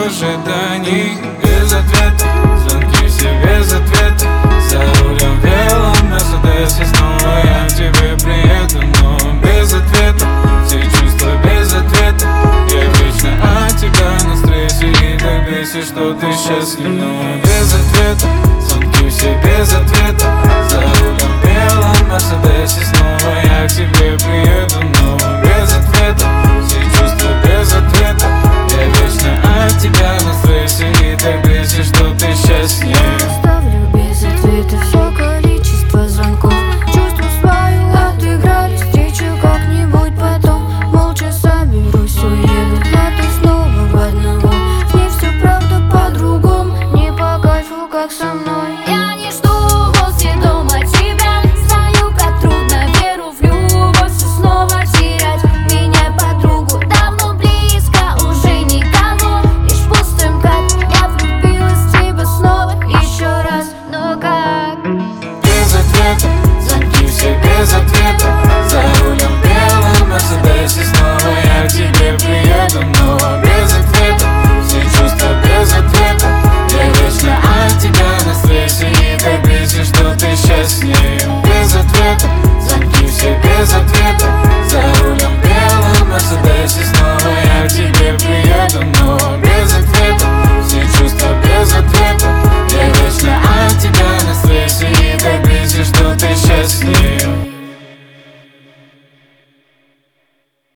ожиданий. Без ответа, звонки все без ответа. За рулем белом Мерседесе снова я к тебе приеду, но без ответа. Все чувства без ответа. Я вечно от тебя на стрессе и так бесишь, что ты счастлив, но без ответа. Звонки все без ответа. За рулем белом Мерседесе снова я к тебе приеду.